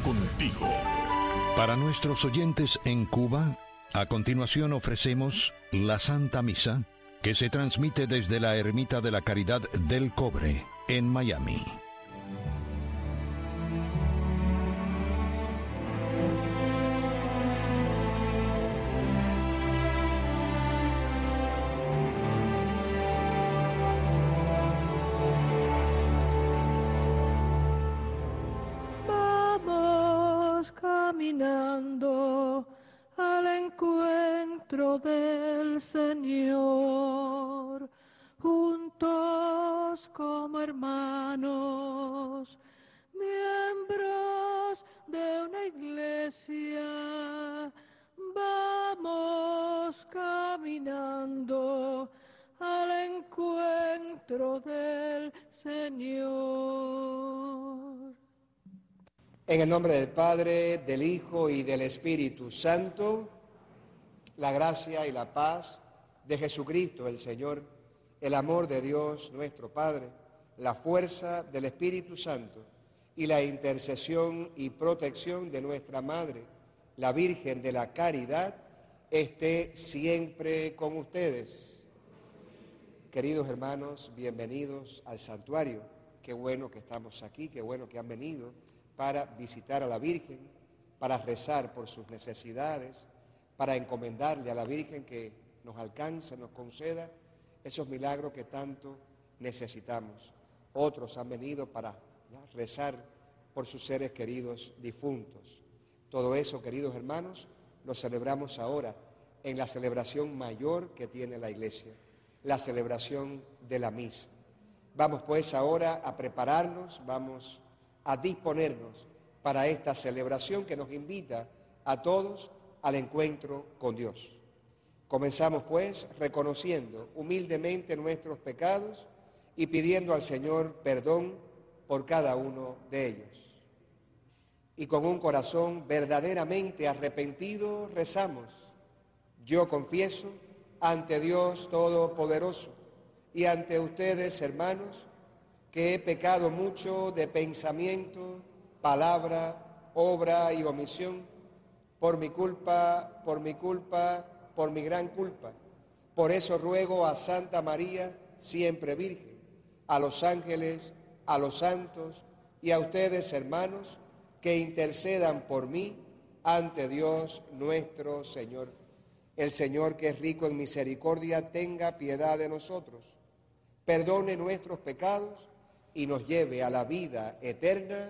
contigo. Para nuestros oyentes en Cuba, a continuación ofrecemos la Santa Misa, que se transmite desde la Ermita de la Caridad del Cobre, en Miami. Caminando al encuentro del Señor, juntos como hermanos, miembros de una iglesia, vamos caminando al encuentro del Señor. En el nombre del Padre, del Hijo y del Espíritu Santo, la gracia y la paz de Jesucristo el Señor, el amor de Dios nuestro Padre, la fuerza del Espíritu Santo y la intercesión y protección de nuestra Madre, la Virgen de la Caridad, esté siempre con ustedes. Queridos hermanos, bienvenidos al santuario. Qué bueno que estamos aquí, qué bueno que han venido para visitar a la Virgen, para rezar por sus necesidades, para encomendarle a la Virgen que nos alcance, nos conceda esos milagros que tanto necesitamos. Otros han venido para rezar por sus seres queridos difuntos. Todo eso, queridos hermanos, lo celebramos ahora en la celebración mayor que tiene la Iglesia, la celebración de la misa. Vamos pues ahora a prepararnos, vamos a disponernos para esta celebración que nos invita a todos al encuentro con Dios. Comenzamos pues reconociendo humildemente nuestros pecados y pidiendo al Señor perdón por cada uno de ellos. Y con un corazón verdaderamente arrepentido rezamos: yo confieso ante Dios Todopoderoso y ante ustedes, hermanos, que he pecado mucho de pensamiento, palabra, obra y omisión, por mi culpa, por mi gran culpa. Por eso ruego a Santa María, siempre Virgen, a los ángeles, a los santos y a ustedes, hermanos, que intercedan por mí ante Dios nuestro Señor. El Señor, que es rico en misericordia, tenga piedad de nosotros, perdone nuestros pecados y nos lleve a la vida eterna.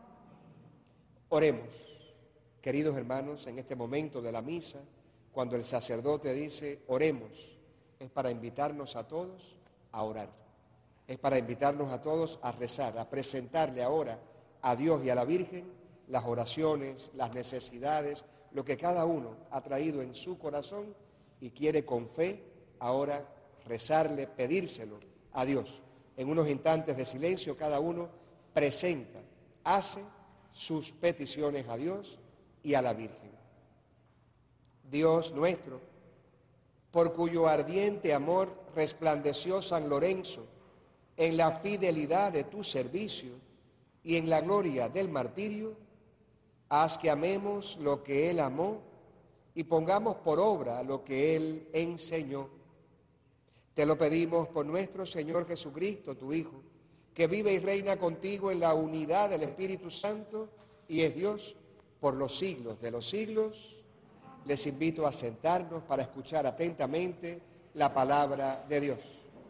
Oremos. Queridos hermanos, en este momento de la misa, cuando el sacerdote dice oremos, es para invitarnos a todos a orar. Es para invitarnos a todos a rezar, a presentarle ahora a Dios y a la Virgen las oraciones, las necesidades, lo que cada uno ha traído en su corazón y quiere con fe ahora rezarle, pedírselo a Dios. En unos instantes de silencio, cada uno presenta, hace sus peticiones a Dios y a la Virgen. Dios nuestro, por cuyo ardiente amor resplandeció San Lorenzo en la fidelidad de tu servicio y en la gloria del martirio, haz que amemos lo que Él amó y pongamos por obra lo que Él enseñó. Te lo pedimos por nuestro Señor Jesucristo, tu Hijo, que vive y reina contigo en la unidad del Espíritu Santo y es Dios por los siglos de los siglos. Les invito a sentarnos para escuchar atentamente la palabra de Dios.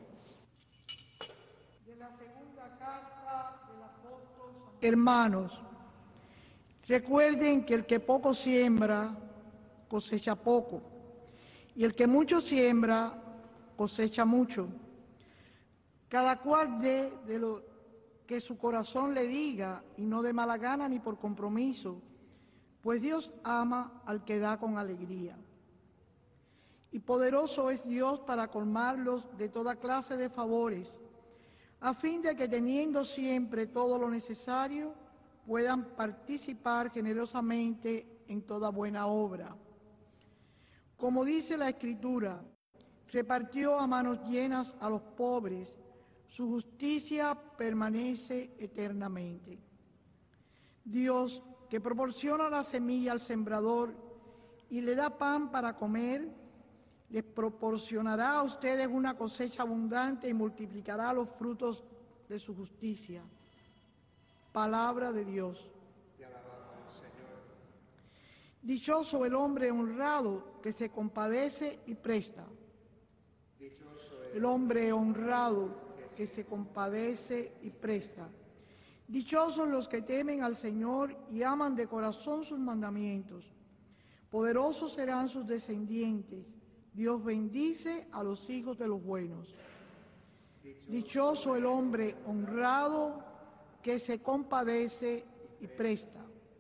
De la segunda carta del apóstol San Pablo. Hermanos, recuerden que el que poco siembra, cosecha poco, y el que mucho siembra, cosecha mucho. Cada cual dé de lo que su corazón le diga, y no de mala gana ni por compromiso, pues Dios ama al que da con alegría. Y poderoso es Dios para colmarlos de toda clase de favores, a fin de que teniendo siempre todo lo necesario, puedan participar generosamente en toda buena obra. Como dice la Escritura, repartió a manos llenas a los pobres, su justicia permanece eternamente. Dios, que proporciona la semilla al sembrador y le da pan para comer, les proporcionará a ustedes una cosecha abundante y multiplicará los frutos de su justicia. Palabra de Dios. Te alabamos, Señor. Dichoso el hombre honrado que se compadece y presta. Dichoso El hombre honrado que se compadece y presta. Dichosos los que temen al Señor y aman de corazón sus mandamientos. Poderosos serán sus descendientes. Dios bendice a los hijos de los buenos. Dichoso el hombre honrado que se compadece y presta.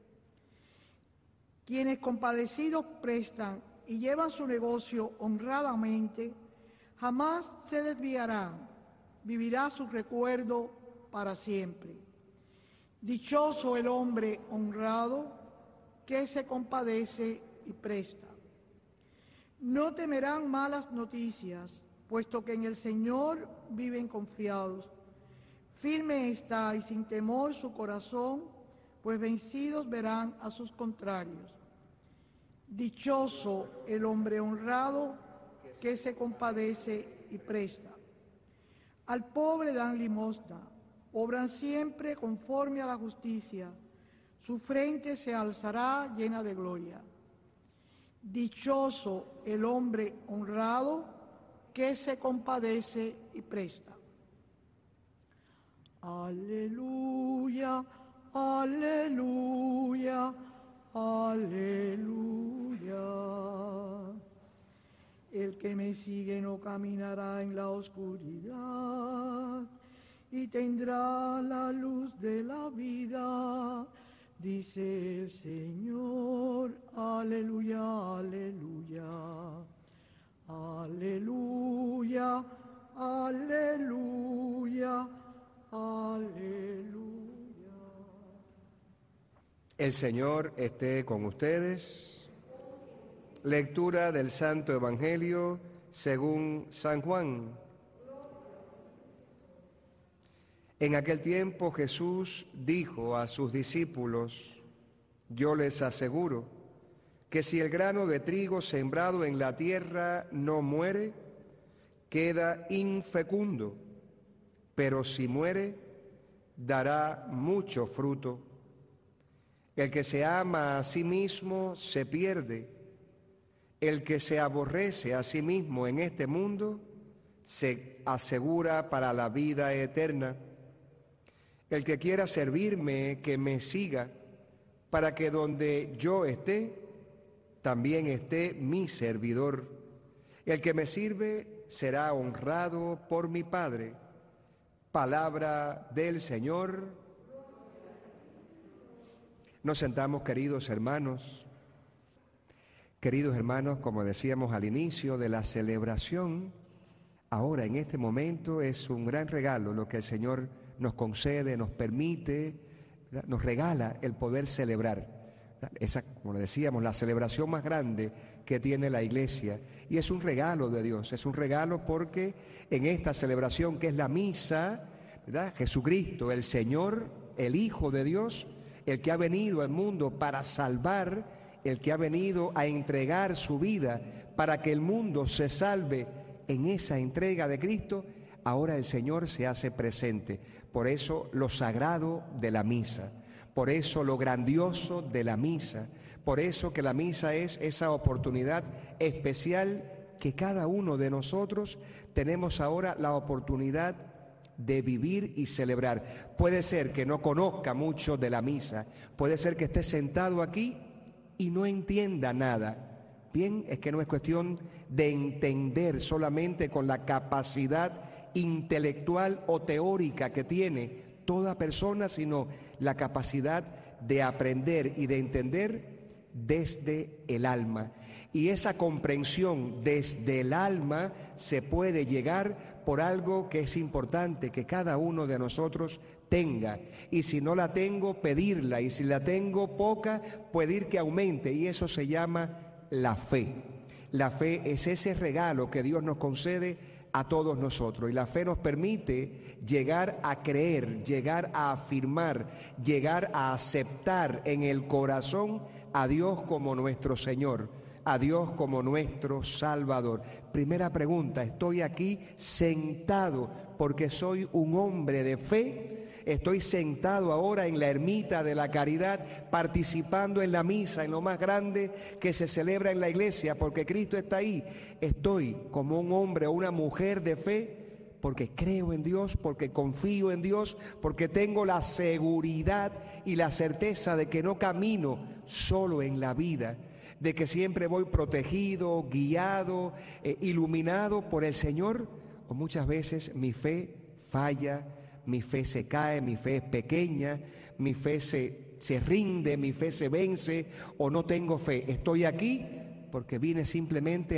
Quienes compadecidos prestan y llevan su negocio honradamente, jamás se desviarán, vivirá su recuerdo para siempre. Dichoso el hombre honrado que se compadece y presta. No temerán malas noticias, puesto que en el Señor viven confiados. Firme está y sin temor su corazón, pues vencidos verán a sus contrarios. Dichoso el hombre honrado que se compadece y presta. Al pobre dan limosna, obran siempre conforme a la justicia, su frente se alzará llena de gloria. Dichoso el hombre honrado que se compadece y presta. Aleluya, aleluya, aleluya. El que me sigue no caminará en la oscuridad y tendrá la luz de la vida, dice el Señor. Aleluya, aleluya, aleluya, aleluya, aleluya. El Señor esté con ustedes. Lectura del Santo Evangelio según San Juan. En aquel tiempo Jesús dijo a sus discípulos: yo les aseguro que si el grano de trigo sembrado en la tierra no muere, queda infecundo, pero si muere, dará mucho fruto. El que se ama a sí mismo se pierde. El que se aborrece a sí mismo en este mundo se asegura para la vida eterna. El que quiera servirme, que me siga, para que donde yo esté, también esté mi servidor. El que me sirve será honrado por mi Padre. Palabra del Señor. Nos sentamos, queridos hermanos. Queridos hermanos, como decíamos al inicio de la celebración, ahora en este momento es un gran regalo lo que el Señor nos concede, nos permite, ¿verdad? Nos regala el poder celebrar. Esa, como decíamos, la celebración más grande que tiene la Iglesia. Y es un regalo de Dios, es un regalo porque en esta celebración que es la misa, ¿verdad? Jesucristo, el Señor, el Hijo de Dios, el que ha venido al mundo para salvar, el que ha venido a entregar su vida para que el mundo se salve, en esa entrega de Cristo, ahora el Señor se hace presente. Por eso lo sagrado de la misa, por eso lo grandioso de la misa, por eso que la misa es esa oportunidad especial que cada uno de nosotros tenemos ahora la oportunidad de vivir y celebrar. Puede ser que no conozca mucho de la misa, puede ser que esté sentado aquí y no entienda nada. Bien, es que no es cuestión de entender solamente con la capacidad intelectual o teórica que tiene toda persona, sino la capacidad de aprender y de entender desde el alma. Y esa comprensión desde el alma se puede llegar por algo que es importante que cada uno de nosotros tenga. Y si no la tengo, pedirla. Y si la tengo poca, pedir que aumente. Y eso se llama la fe. La fe es ese regalo que Dios nos concede a todos nosotros. Y la fe nos permite llegar a creer, llegar a afirmar, llegar a aceptar en el corazón a Dios como nuestro Señor, a Dios como nuestro Salvador. Primera pregunta, ¿estoy aquí sentado porque soy un hombre de fe? Estoy sentado ahora en la ermita de la Caridad, participando en la misa, en lo más grande que se celebra en la iglesia, porque Cristo está ahí. Estoy como un hombre o una mujer de fe, porque creo en Dios, porque confío en Dios, porque tengo la seguridad y la certeza de que no camino solo en la vida, de que siempre voy protegido, guiado, iluminado por el Señor. O muchas veces mi fe falla, mi fe se cae, mi fe es pequeña, mi fe se rinde, mi fe se vence, o no tengo fe. Estoy aquí porque vine simplemente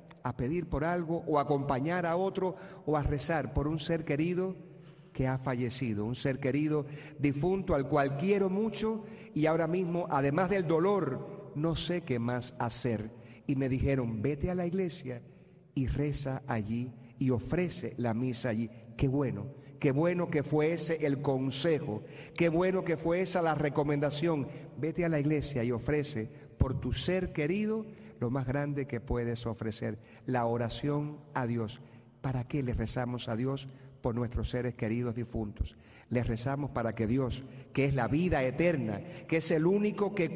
a pedir por algo, o a acompañar a otro, o a rezar por un ser querido que ha fallecido, un ser querido difunto al cual quiero mucho, y ahora mismo, además del dolor, no sé qué más hacer. Y me dijeron, vete a la iglesia y reza allí y ofrece la misa allí. Qué bueno que fue ese el consejo, qué bueno que fue esa la recomendación. Vete a la iglesia y ofrece por tu ser querido lo más grande que puedes ofrecer, la oración a Dios. ¿Para qué le rezamos a Dios? Por nuestros seres queridos difuntos. Les rezamos para que Dios, que es la vida eterna, que es el único que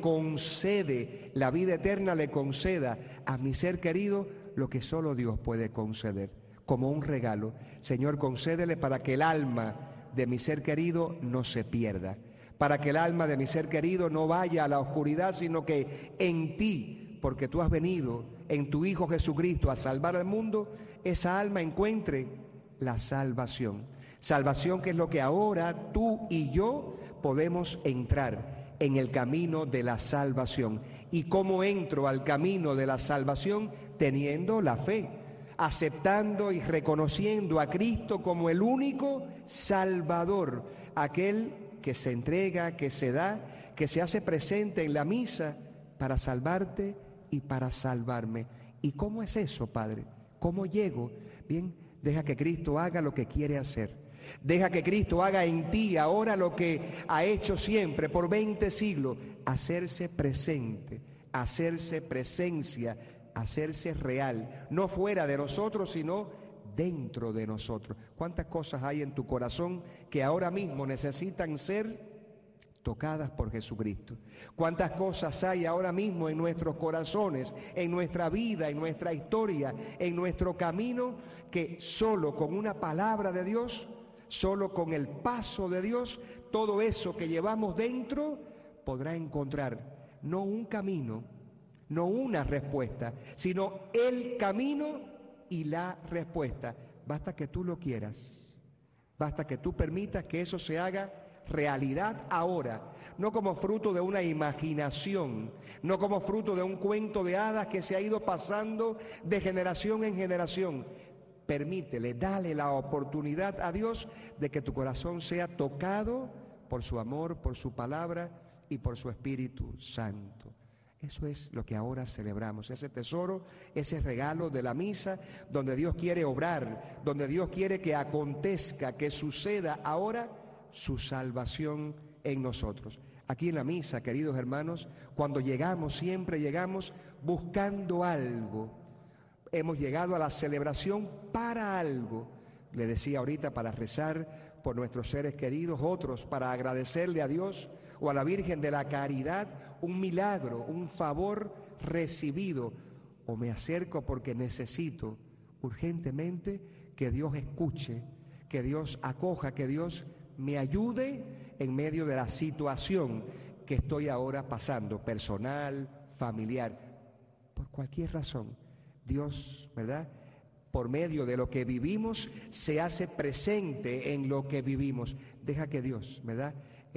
concede la vida eterna, le conceda a mi ser querido lo que solo Dios puede conceder, como un regalo. Señor, concédele para que el alma de mi ser querido no se pierda, para que el alma de mi ser querido no vaya a la oscuridad, sino que en ti, porque tú has venido en tu Hijo Jesucristo a salvar al mundo, esa alma encuentre la salvación. Salvación, que es lo que ahora tú y yo podemos entrar en el camino de la salvación. ¿Y cómo entro al camino de la salvación? Teniendo la fe, aceptando y reconociendo a Cristo como el único Salvador, aquel que se entrega, que se da, que se hace presente en la misa para salvarte y para salvarme. ¿Y cómo es eso, Padre? ¿Cómo llego? Bien, deja que Cristo haga lo que quiere hacer. Deja que Cristo haga en ti ahora lo que ha hecho siempre por 20 siglos, hacerse presente, hacerse presencia, hacerse real, no fuera de nosotros, sino dentro de nosotros. ¿Cuántas cosas hay en tu corazón que ahora mismo necesitan ser tocadas por Jesucristo? ¿Cuántas cosas hay ahora mismo en nuestros corazones, en nuestra vida, en nuestra historia, en nuestro camino, que solo con una palabra de Dios, solo con el paso de Dios, todo eso que llevamos dentro podrá encontrar no un camino, no una respuesta, sino el camino y la respuesta. Basta que tú lo quieras, basta que tú permitas que eso se haga realidad ahora, no como fruto de una imaginación, no como fruto de un cuento de hadas que se ha ido pasando de generación en generación. Permítele, dale la oportunidad a Dios de que tu corazón sea tocado por su amor, por su palabra y por su Espíritu Santo. Eso es lo que ahora celebramos, ese tesoro, ese regalo de la misa, donde Dios quiere obrar, donde Dios quiere que acontezca, que suceda ahora su salvación en nosotros. Aquí en la misa, queridos hermanos, cuando llegamos, siempre llegamos buscando algo. Hemos llegado a la celebración para algo. Le decía ahorita, para rezar por nuestros seres queridos, otros para agradecerle a Dios o a la Virgen de la Caridad un milagro, un favor recibido. O me acerco porque necesito urgentemente que Dios escuche, que Dios acoja, que Dios me ayude en medio de la situación que estoy ahora pasando, personal, familiar, por cualquier razón. Dios, ¿verdad?, por medio de lo que vivimos, se hace presente en lo que vivimos. Deja que Dios, ¿verdad?,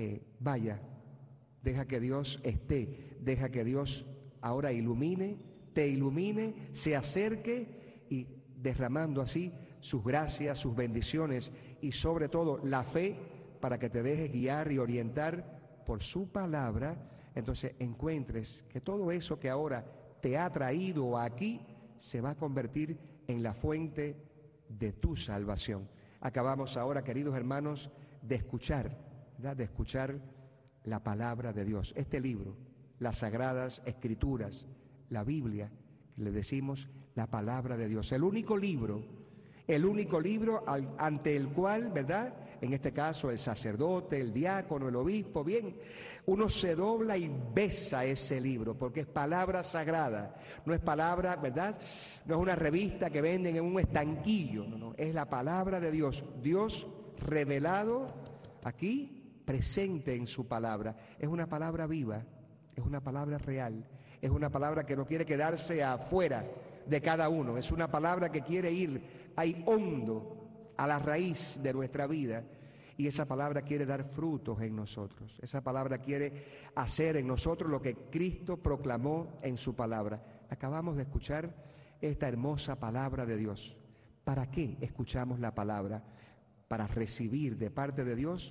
vaya, deja que Dios esté, deja que Dios ahora ilumine, te ilumine, se acerque y derramando así sus gracias, sus bendiciones y sobre todo la fe para que te dejes guiar y orientar por su palabra. Entonces encuentres que todo eso que ahora te ha traído aquí se va a convertir en la fuente de tu salvación. Acabamos ahora, queridos hermanos, de escuchar, ¿verdad?, de escuchar la palabra de Dios. Este libro, las Sagradas Escrituras, la Biblia, que le decimos la palabra de Dios. El único libro ante el cual, ¿verdad?, en este caso el sacerdote, el diácono, el obispo, bien, uno se dobla y besa ese libro, porque es palabra sagrada, no es palabra, ¿verdad?, no es una revista que venden en un estanquillo, no, es la palabra de Dios, Dios revelado aquí, presente en su palabra. Es una palabra viva, es una palabra real, es una palabra que no quiere quedarse afuera de cada uno, es una palabra que quiere ir ahí hondo a la raíz de nuestra vida, y esa palabra quiere dar frutos en nosotros. Esa palabra quiere hacer en nosotros lo que Cristo proclamó en su palabra. Acabamos de escuchar esta hermosa palabra de Dios. ¿Para qué escuchamos la palabra? Para recibir de parte de Dios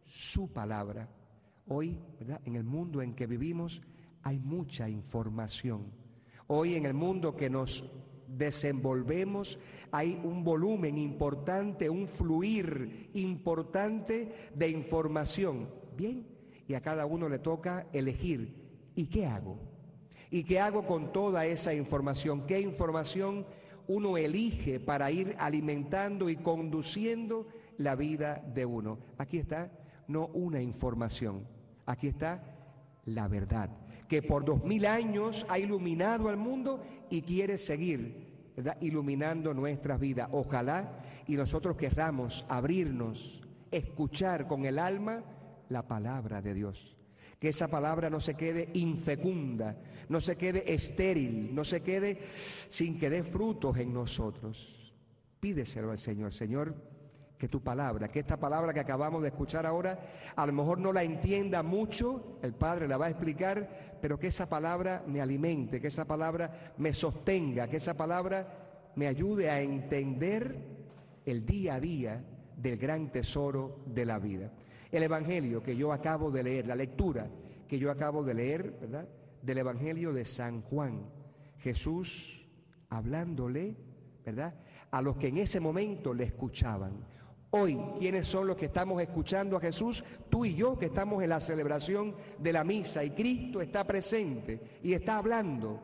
su palabra. Hoy, ¿verdad?, en el mundo en que vivimos hay mucha información. Hoy en el mundo que nos desenvolvemos hay un volumen importante, un fluir importante de información. Bien, y a cada uno le toca elegir. ¿Y qué hago? ¿Y qué hago con toda esa información? ¿Qué información uno elige para ir alimentando y conduciendo la vida de uno? Aquí está, no una información, aquí está la verdad, que por 2000 años ha iluminado al mundo y quiere seguir, ¿verdad?, iluminando nuestras vidas. Ojalá y nosotros querramos abrirnos, escuchar con el alma la palabra de Dios. Que esa palabra no se quede infecunda, no se quede estéril, no se quede sin que dé frutos en nosotros. Pídeselo al Señor. Señor, que tu palabra, que esta palabra que acabamos de escuchar ahora, a lo mejor no la entienda mucho, el Padre la va a explicar, pero que esa palabra me alimente, que esa palabra me sostenga, que esa palabra me ayude a entender el día a día del gran tesoro de la vida. El Evangelio que yo acabo de leer, la lectura que yo acabo de leer, ¿verdad?, del Evangelio de San Juan, Jesús hablándole, ¿verdad?, a los que en ese momento le escuchaban. Hoy, ¿quiénes son los que estamos escuchando a Jesús? Tú y yo, que estamos en la celebración de la misa, y Cristo está presente y está hablando,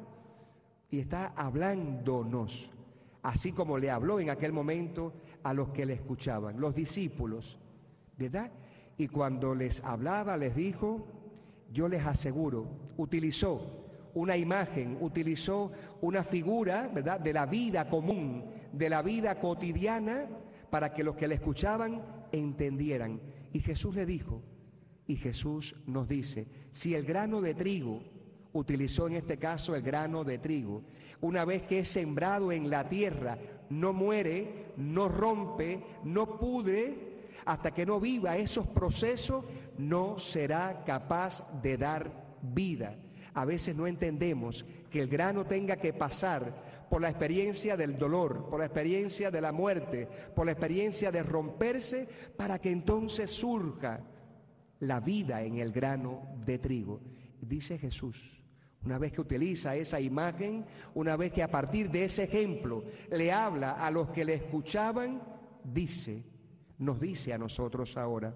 y está hablándonos, así como le habló en aquel momento a los que le escuchaban, los discípulos, ¿verdad? Y cuando les hablaba, les dijo, yo les aseguro, utilizó una imagen, utilizó una figura, ¿verdad?, de la vida común, de la vida cotidiana, para que los que le escuchaban entendieran. Y Jesús le dijo, y Jesús nos dice, si el grano de trigo, utilizó en este caso el grano de trigo, una vez que es sembrado en la tierra, no muere, no rompe, no pudre, hasta que no viva esos procesos, no será capaz de dar vida. A veces no entendemos que el grano tenga que pasar por la experiencia del dolor, por la experiencia de la muerte, por la experiencia de romperse, para que entonces surja la vida en el grano de trigo. Dice Jesús, una vez que utiliza esa imagen, una vez que a partir de ese ejemplo le habla a los que le escuchaban, nos dice a nosotros ahora,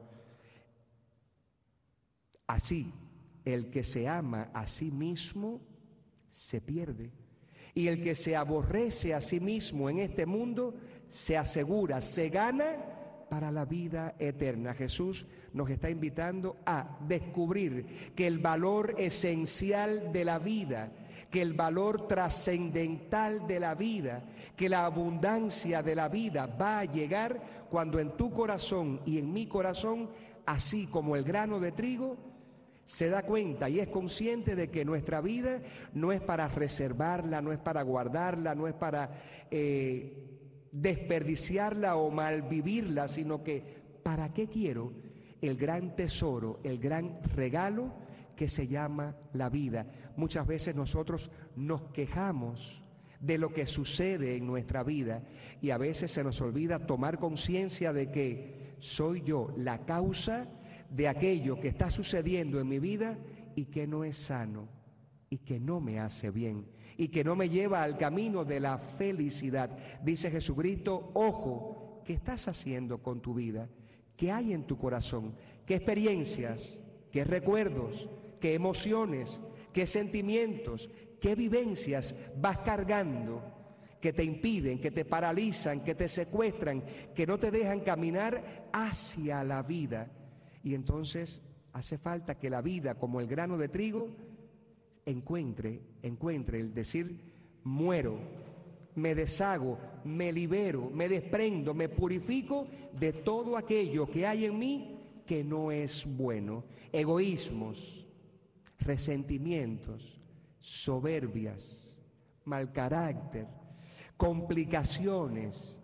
así el que se ama a sí mismo se pierde, y el que se aborrece a sí mismo en este mundo se asegura, se gana para la vida eterna. Jesús nos está invitando a descubrir que el valor esencial de la vida, que el valor trascendental de la vida, que la abundancia de la vida va a llegar cuando en tu corazón y en mi corazón, así como el grano de trigo, se da cuenta y es consciente de que nuestra vida no es para reservarla, no es para guardarla, no es para desperdiciarla o malvivirla, sino que ¿para qué quiero el gran tesoro, el gran regalo que se llama la vida? Muchas veces nosotros nos quejamos de lo que sucede en nuestra vida y a veces se nos olvida tomar conciencia de que soy yo la causa de aquello que está sucediendo en mi vida y que no es sano, y que no me hace bien y que no me lleva al camino de la felicidad. Dice Jesucristo, ojo, ¿qué estás haciendo con tu vida? ¿Qué hay en tu corazón? ¿Qué experiencias? ¿Qué recuerdos? ¿Qué emociones? ¿Qué sentimientos? ¿Qué vivencias vas cargando que te impiden, que te paralizan, que te secuestran, que no te dejan caminar hacia la vida? Y entonces hace falta que la vida, como el grano de trigo, encuentre el decir, muero, me deshago, me libero, me desprendo, me purifico de todo aquello que hay en mí que no es bueno. Egoísmos, resentimientos, soberbias, mal carácter, complicaciones.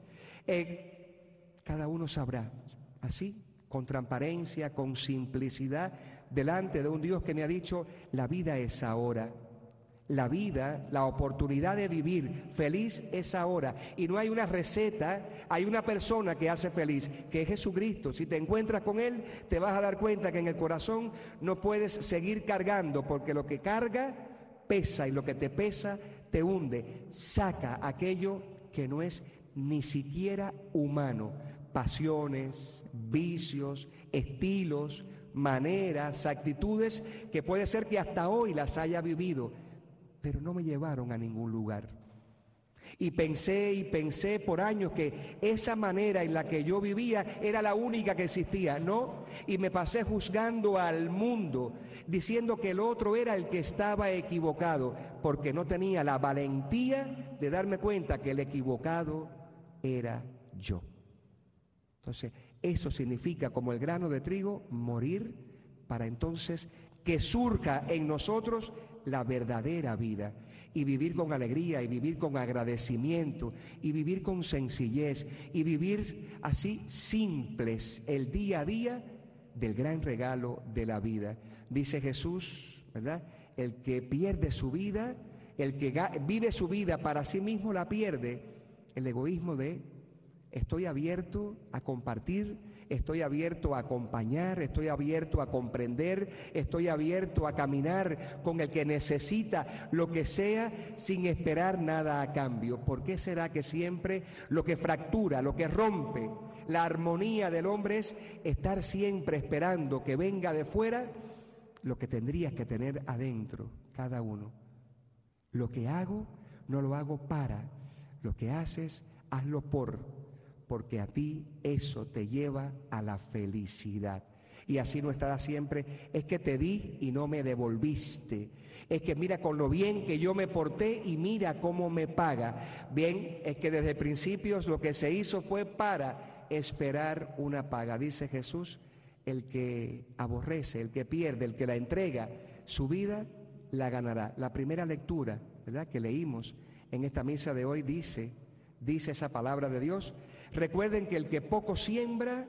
Cada uno sabrá, así, con transparencia, con simplicidad, delante de un Dios que me ha dicho, la vida es ahora. La vida, la oportunidad de vivir feliz es ahora. Y no hay una receta, hay una persona que hace feliz, que es Jesucristo. Si te encuentras con Él, te vas a dar cuenta que en el corazón no puedes seguir cargando, porque lo que carga pesa y lo que te pesa te hunde. Saca aquello que no es ni siquiera humano. Pasiones, vicios, estilos, maneras, actitudes que puede ser que hasta hoy las haya vivido, pero no me llevaron a ningún lugar. Y pensé por años que esa manera en la que yo vivía era la única que existía, ¿no? Y me pasé juzgando al mundo, diciendo que el otro era el que estaba equivocado, porque no tenía la valentía de darme cuenta que el equivocado era yo. Entonces, eso significa, como el grano de trigo, morir para entonces que surja en nosotros la verdadera vida, y vivir con alegría, y vivir con agradecimiento, y vivir con sencillez, y vivir así simples el día a día del gran regalo de la vida. Dice Jesús, ¿verdad? El que pierde su vida, el que vive su vida para sí mismo la pierde. El egoísmo de estoy abierto a compartir, estoy abierto a acompañar, estoy abierto a comprender, estoy abierto a caminar con el que necesita lo que sea sin esperar nada a cambio. ¿Por qué será que siempre lo que fractura, lo que rompe la armonía del hombre es estar siempre esperando que venga de fuera lo que tendrías que tener adentro cada uno? Lo que hago, no lo hago para. Lo que haces, hazlo porque a ti eso te lleva a la felicidad. Y así no estará siempre, es que te di y no me devolviste, es que mira con lo bien que yo me porté y mira cómo me paga. Bien, es que desde principios lo que se hizo fue para esperar una paga. Dice Jesús, el que aborrece, el que pierde, el que la entrega, su vida la ganará. La primera lectura, ¿verdad?, que leímos en esta misa de hoy dice esa palabra de Dios. Recuerden que el que poco siembra,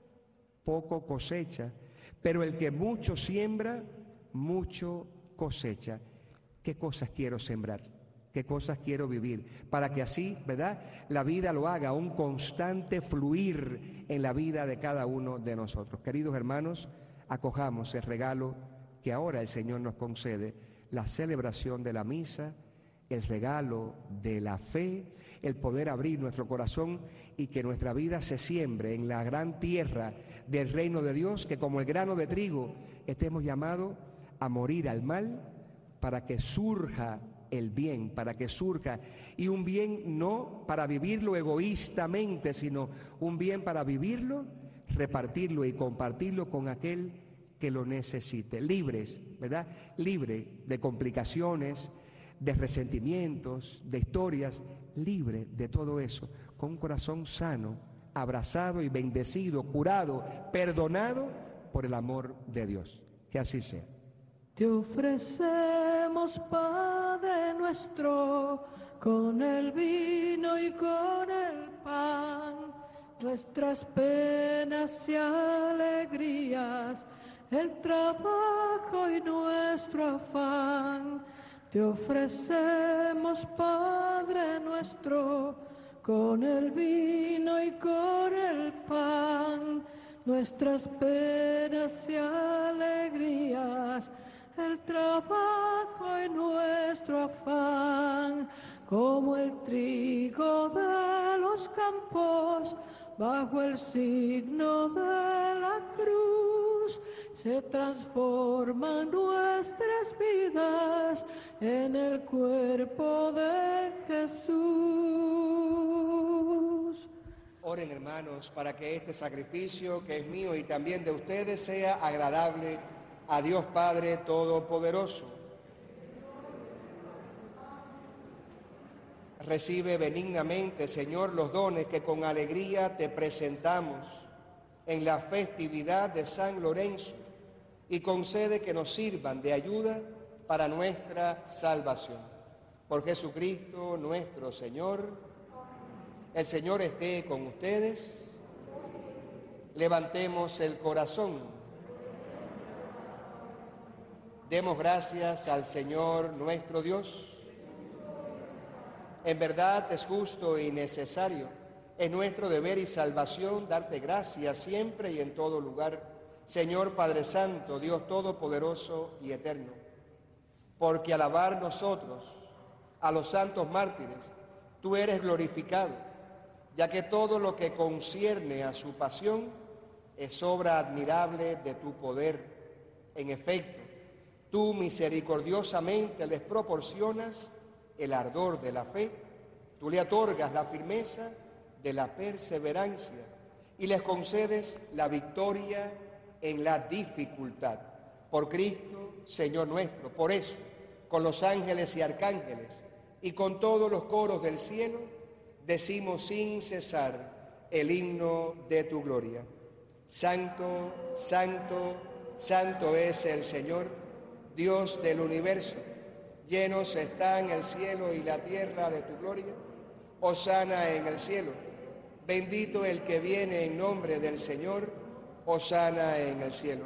poco cosecha, pero el que mucho siembra, mucho cosecha. ¿Qué cosas quiero sembrar? ¿Qué cosas quiero vivir? Para que así, ¿verdad?, la vida lo haga un constante fluir en la vida de cada uno de nosotros. Queridos hermanos, acojamos el regalo que ahora el Señor nos concede, la celebración de la misa, el regalo de la fe, el poder abrir nuestro corazón y que nuestra vida se siembre en la gran tierra del reino de Dios, que como el grano de trigo estemos llamados a morir al mal para que surja el bien, para que surja, y un bien no para vivirlo egoístamente, sino un bien para vivirlo, repartirlo y compartirlo con aquel que lo necesite, libres, ¿verdad? Libre de complicaciones, de resentimientos, de historias, libre de todo eso, con un corazón sano, abrazado y bendecido, curado, perdonado por el amor de Dios. Que así sea. Te ofrecemos, Padre nuestro, con el vino y con el pan, nuestras penas y alegrías, el trabajo y nuestro afán. Te ofrecemos, Padre nuestro, con el vino y con el pan, nuestras penas y alegrías, el trabajo y nuestro nuestro afán, como el trigo de los campos, bajo el signo de la cruz, se transforman nuestras vidas en el cuerpo de Jesús. Oren, hermanos, para que este sacrificio que es mío y también de ustedes sea agradable a Dios Padre Todopoderoso. Recibe benignamente, Señor, los dones que con alegría te presentamos en la festividad de San Lorenzo y concede que nos sirvan de ayuda para nuestra salvación. Por Jesucristo nuestro Señor. El Señor esté con ustedes. Levantemos el corazón. Demos gracias al Señor nuestro Dios. En verdad es justo y necesario, es nuestro deber y salvación darte gracias siempre y en todo lugar, Señor Padre Santo, Dios Todopoderoso y Eterno, porque al alabar nosotros a los santos mártires, tú eres glorificado, ya que todo lo que concierne a su pasión es obra admirable de tu poder. En efecto, tú misericordiosamente les proporcionas el ardor de la fe, tú le otorgas la firmeza de la perseverancia y les concedes la victoria en la dificultad. Por Cristo, Señor nuestro. Por eso, con los ángeles y arcángeles y con todos los coros del cielo, decimos sin cesar el himno de tu gloria. Santo, santo, santo es el Señor, Dios del universo. Llenos están el cielo y la tierra de tu gloria. Hosana en el cielo. Bendito el que viene en nombre del Señor. Hosana en el cielo.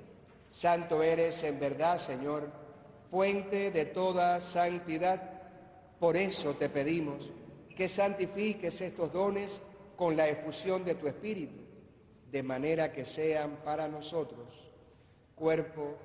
Santo eres en verdad, Señor, fuente de toda santidad. Por eso te pedimos que santifiques estos dones con la efusión de tu Espíritu, de manera que sean para nosotros cuerpo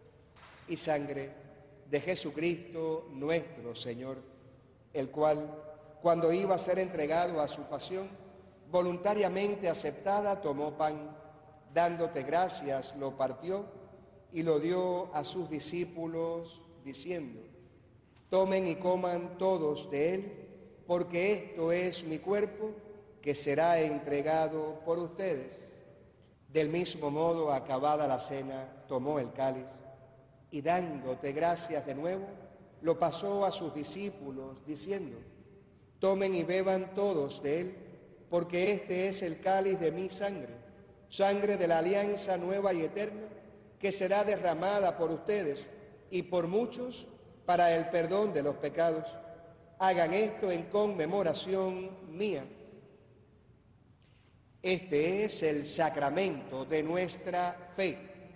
y sangre de Jesucristo nuestro Señor, el cual, cuando iba a ser entregado a su pasión, voluntariamente aceptada, tomó pan, dándote gracias, lo partió y lo dio a sus discípulos, diciendo: tomen y coman todos de él, porque esto es mi cuerpo, que será entregado por ustedes. Del mismo modo, acabada la cena, tomó el cáliz, y dándote gracias de nuevo, lo pasó a sus discípulos, diciendo: tomen y beban todos de él, porque este es el cáliz de mi sangre, sangre de la alianza nueva y eterna, que será derramada por ustedes y por muchos para el perdón de los pecados. Hagan esto en conmemoración mía. Este es el sacramento de nuestra fe.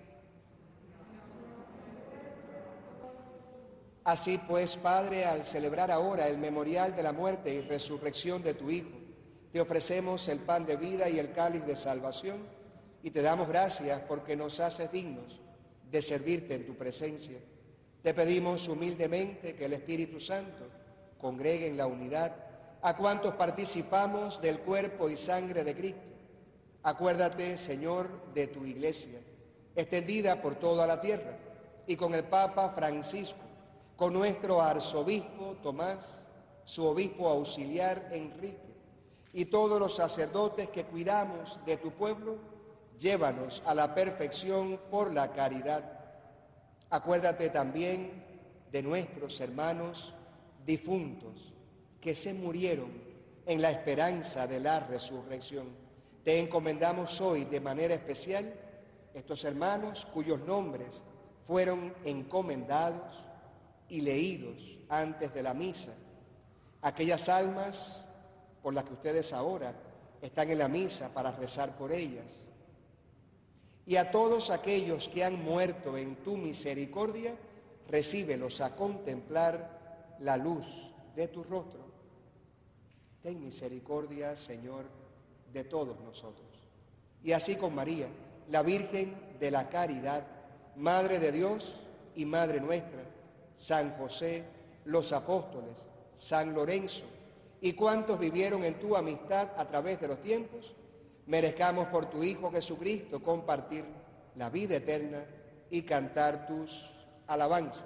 Así pues, Padre, al celebrar ahora el memorial de la muerte y resurrección de tu Hijo, te ofrecemos el pan de vida y el cáliz de salvación, y te damos gracias porque nos haces dignos de servirte en tu presencia. Te pedimos humildemente que el Espíritu Santo congregue en la unidad a cuantos participamos del cuerpo y sangre de Cristo. Acuérdate, Señor, de tu Iglesia, extendida por toda la tierra, y con el Papa Francisco, con nuestro arzobispo Tomás, su obispo auxiliar Enrique, y todos los sacerdotes que cuidamos de tu pueblo, llévanos a la perfección por la caridad. Acuérdate también de nuestros hermanos difuntos que se murieron en la esperanza de la resurrección. Te encomendamos hoy de manera especial estos hermanos cuyos nombres fueron encomendados y leídos antes de la misa, aquellas almas por las que ustedes ahora están en la misa para rezar por ellas, y a todos aquellos que han muerto en tu misericordia, recíbelos a contemplar la luz de tu rostro. Ten misericordia, Señor, de todos nosotros. Y así con María, la Virgen de la Caridad, Madre de Dios y Madre nuestra, San José, los apóstoles, San Lorenzo y cuantos vivieron en tu amistad a través de los tiempos, merezcamos por tu Hijo Jesucristo compartir la vida eterna y cantar tus alabanzas.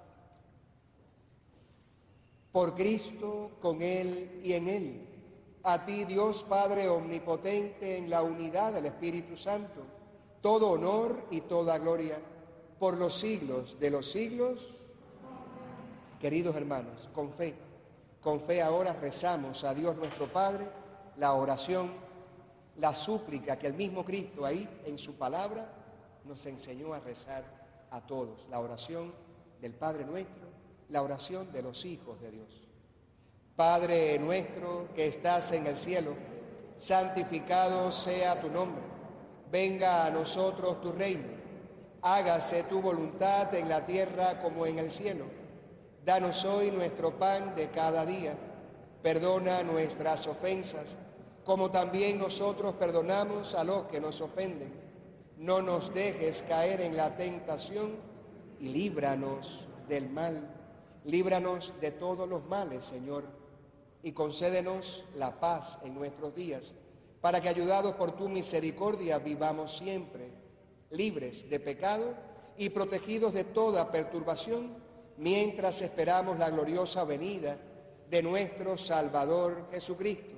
Por Cristo, con Él y en Él, a ti, Dios Padre omnipotente, en la unidad del Espíritu Santo, todo honor y toda gloria por los siglos de los siglos. Queridos hermanos, con fe ahora rezamos a Dios nuestro Padre la oración, la súplica que el mismo Cristo ahí en su palabra nos enseñó a rezar a todos, la oración del Padre nuestro, la oración de los hijos de Dios. Padre nuestro que estás en el cielo, santificado sea tu nombre. Venga a nosotros tu reino. Hágase tu voluntad en la tierra como en el cielo. Danos hoy nuestro pan de cada día. Perdona nuestras ofensas, como también nosotros perdonamos a los que nos ofenden. No nos dejes caer en la tentación y líbranos del mal. Líbranos de todos los males, Señor, y concédenos la paz en nuestros días, para que, ayudados por tu misericordia, vivamos siempre libres de pecado y protegidos de toda perturbación, mientras esperamos la gloriosa venida de nuestro Salvador Jesucristo.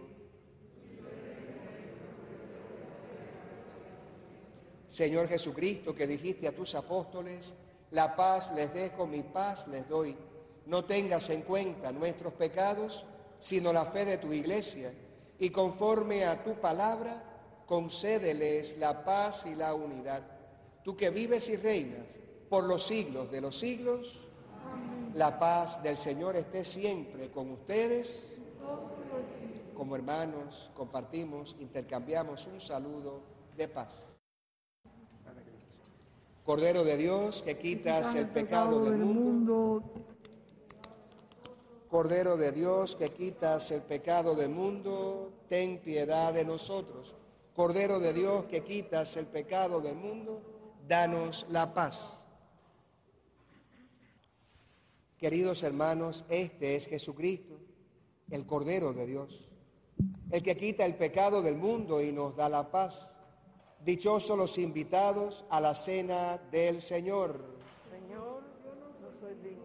Señor Jesucristo, que dijiste a tus apóstoles, la paz les dejo, mi paz les doy. No tengas en cuenta nuestros pecados, sino la fe de tu Iglesia, y conforme a tu palabra, concédeles la paz y la unidad. Tú que vives y reinas por los siglos de los siglos, amén. La paz del Señor esté siempre con ustedes. Como hermanos, compartimos, intercambiamos un saludo de paz. Cordero de Dios, que quitas el pecado del mundo. Cordero de Dios, que quitas el pecado del mundo, ten piedad de nosotros. Cordero de Dios, que quitas el pecado del mundo, danos la paz. Queridos hermanos, este es Jesucristo, el Cordero de Dios, el que quita el pecado del mundo y nos da la paz. Dichosos los invitados a la cena del Señor. Señor, yo no soy digno.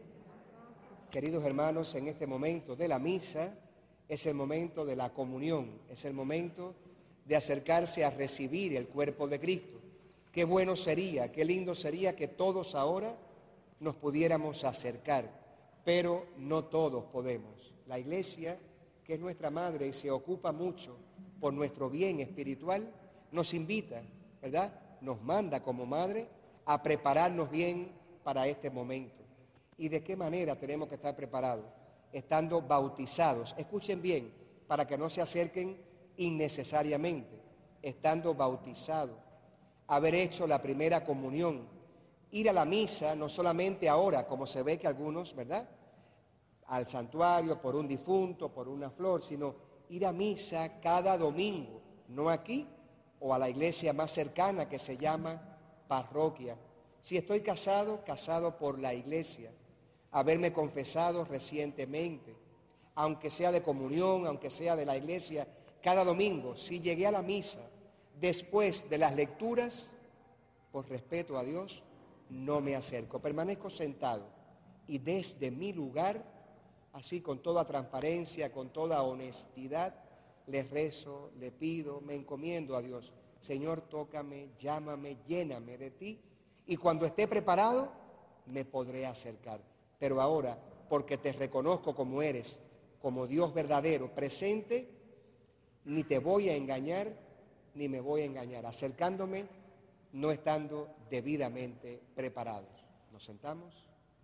Queridos hermanos, en este momento de la misa es el momento de la comunión, es el momento de acercarse a recibir el cuerpo de Cristo. Qué bueno sería, qué lindo sería que todos ahora nos pudiéramos acercar, pero no todos podemos. La Iglesia, que es nuestra madre y se ocupa mucho por nuestro bien espiritual, nos invita, ¿verdad? Nos manda como madre a prepararnos bien para este momento. ¿Y de qué manera tenemos que estar preparados? Estando bautizados. Escuchen bien, para que no se acerquen innecesariamente. Estando bautizados. Haber hecho la primera comunión. Ir a la misa, no solamente ahora, como se ve que algunos, ¿verdad? Al santuario, por un difunto, por una flor, sino ir a misa cada domingo. No aquí, o a la iglesia más cercana que se llama parroquia. Si estoy casado, casado por la iglesia. Haberme confesado recientemente, aunque sea de comunión, aunque sea de la iglesia, cada domingo. Si llegué a la misa después de las lecturas, por respeto a Dios, no me acerco. Permanezco sentado y desde mi lugar, así con toda transparencia, con toda honestidad, le rezo, le pido, me encomiendo a Dios. Señor, tócame, llámame, lléname de ti, y cuando esté preparado, me podré acercar. Pero ahora, porque te reconozco como eres, como Dios verdadero, presente, ni te voy a engañar, ni me voy a engañar, acercándome, no estando debidamente preparados. ¿Nos sentamos?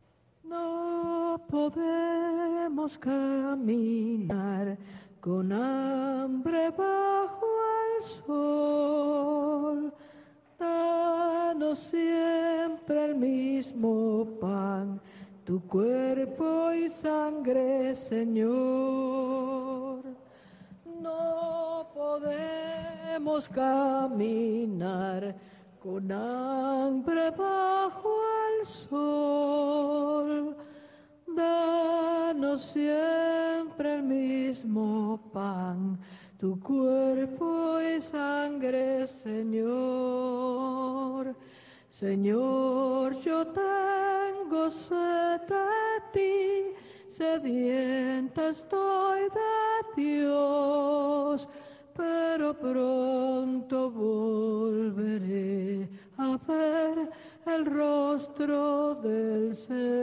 No podemos caminar con hambre bajo el sol. Danos siempre el mismo pan, tu cuerpo y sangre, Señor. No podemos caminar con hambre bajo el sol. Danos siempre el mismo pan, tu cuerpo y sangre, Señor. Señor, yo tengo sed de ti, sedienta estoy de Dios, pero pronto volveré a ver el rostro del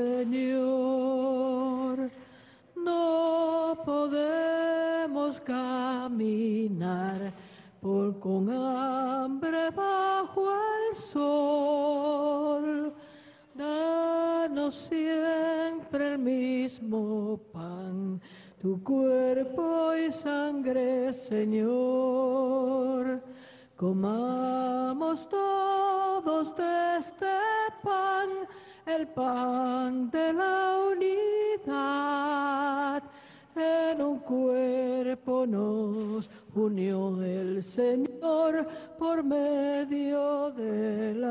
Señor. No podemos caminar con hambre bajo el sol. Danos siempre el mismo pan, tu cuerpo y sangre, Señor. Comamos todos de este pan, el pan de la unidad. En un cuerpo nos unió el Señor por medio del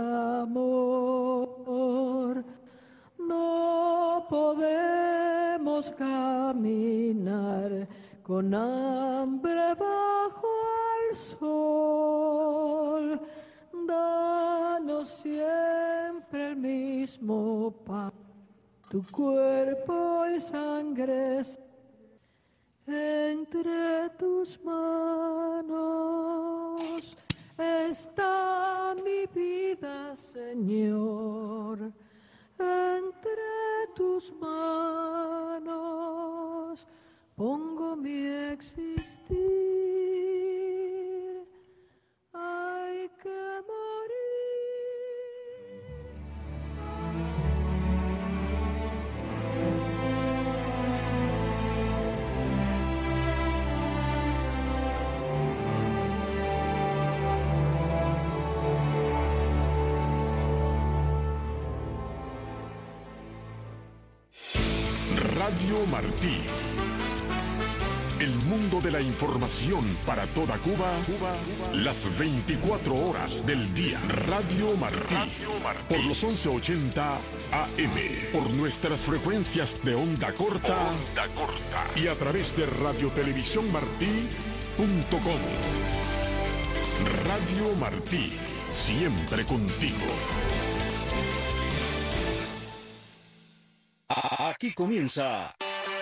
amor. No podemos caminar con hambre bajo el sol. Danos siempre el mismo pan, tu cuerpo y sangre. Entre tus manos está mi vida, Señor. Entre tus manos pongo mi existir. Hay que morir. Radio Martí. El mundo de la información para toda Cuba, las 24 horas del día. Radio Martí. Por los 1180 AM. Por nuestras frecuencias de onda corta. Y a través de radiotelevisiónmartí.com. Radio Martí. Siempre contigo. Aquí comienza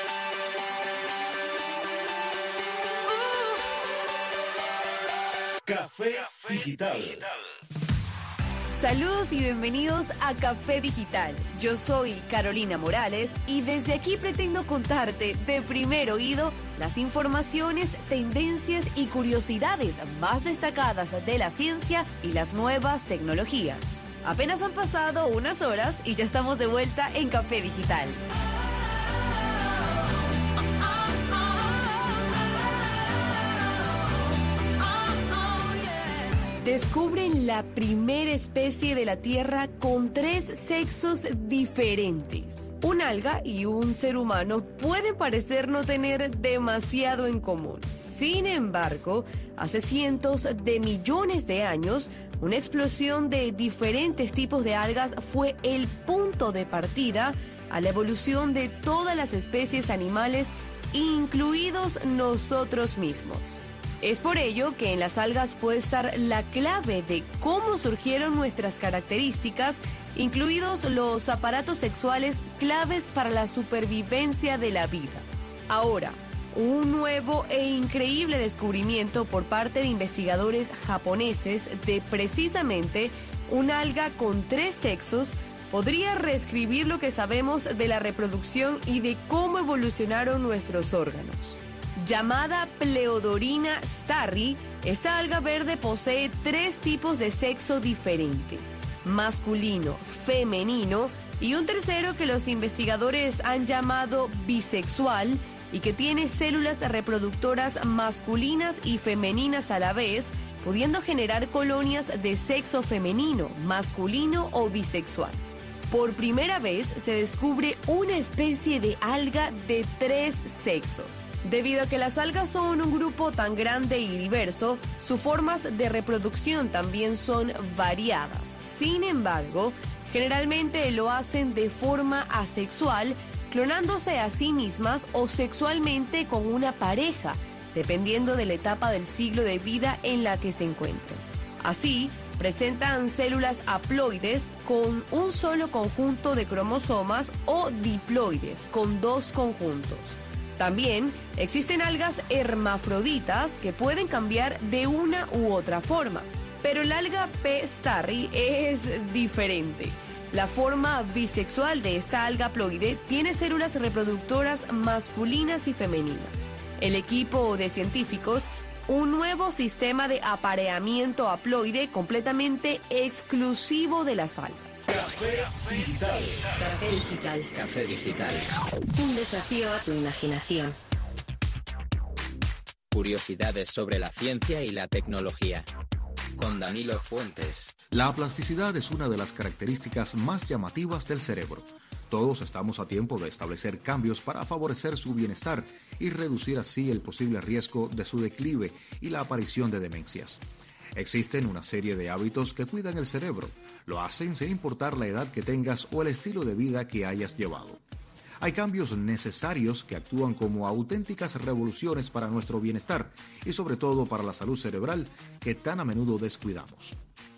Café Digital. Saludos y bienvenidos a Café Digital. Yo soy Carolina Morales y desde aquí pretendo contarte de primer oído las informaciones, tendencias y curiosidades más destacadas de la ciencia y las nuevas tecnologías. Apenas han pasado unas horas y ya estamos de vuelta en Café Digital. Descubren la primera especie de la Tierra con 3 sexos diferentes. Un alga y un ser humano pueden parecer no tener demasiado en común. Sin embargo, hace cientos de millones de años, una explosión de diferentes tipos de algas fue el punto de partida a la evolución de todas las especies animales, incluidos nosotros mismos. Es por ello que en las algas puede estar la clave de cómo surgieron nuestras características, incluidos los aparatos sexuales claves para la supervivencia de la vida. Ahora, un nuevo e increíble descubrimiento por parte de investigadores japoneses de precisamente un alga con 3 sexos podría reescribir lo que sabemos de la reproducción y de cómo evolucionaron nuestros órganos. Llamada Pleodorina starri, esta alga verde posee 3 tipos de sexo diferente: masculino, femenino y un tercero que los investigadores han llamado bisexual y que tiene células reproductoras masculinas y femeninas a la vez, pudiendo generar colonias de sexo femenino, masculino o bisexual. Por primera vez se descubre una especie de alga de 3 sexos. Debido a que las algas son un grupo tan grande y diverso, sus formas de reproducción también son variadas. Sin embargo, generalmente lo hacen de forma asexual clonándose a sí mismas o sexualmente con una pareja, dependiendo de la etapa del ciclo de vida en la que se encuentren. Así, presentan células haploides con un solo conjunto de cromosomas o diploides con 2 conjuntos. También existen algas hermafroditas que pueden cambiar de una u otra forma, pero el alga P. starry es diferente. La forma bisexual de esta alga haploide tiene células reproductoras masculinas y femeninas. El equipo de científicos un nuevo sistema de apareamiento haploide completamente exclusivo de las algas. Café Digital. Café Digital. Café Digital. Un desafío a tu imaginación. Curiosidades sobre la ciencia y la tecnología. Con Danilo Fuentes. La plasticidad es una de las características más llamativas del cerebro. Todos estamos a tiempo de establecer cambios para favorecer su bienestar y reducir así el posible riesgo de su declive y la aparición de demencias. Existen una serie de hábitos que cuidan el cerebro. Lo hacen sin importar la edad que tengas o el estilo de vida que hayas llevado. Hay cambios necesarios que actúan como auténticas revoluciones para nuestro bienestar y sobre todo para la salud cerebral que tan a menudo descuidamos.